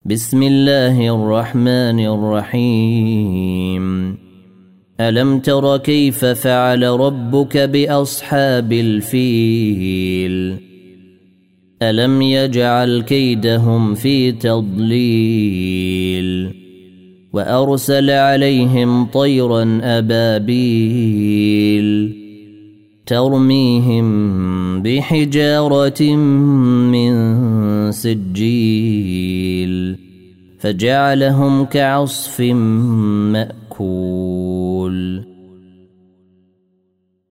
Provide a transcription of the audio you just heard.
بسم الله الرحمن الرحيم. ألم تر كيف فعل ربك بأصحاب الفيل؟ ألم يجعل كيدهم في تضليل وأرسل عليهم طيرا أبابيل ترميهم بحجارة من سجيل فجعلهم كعصف مأكول.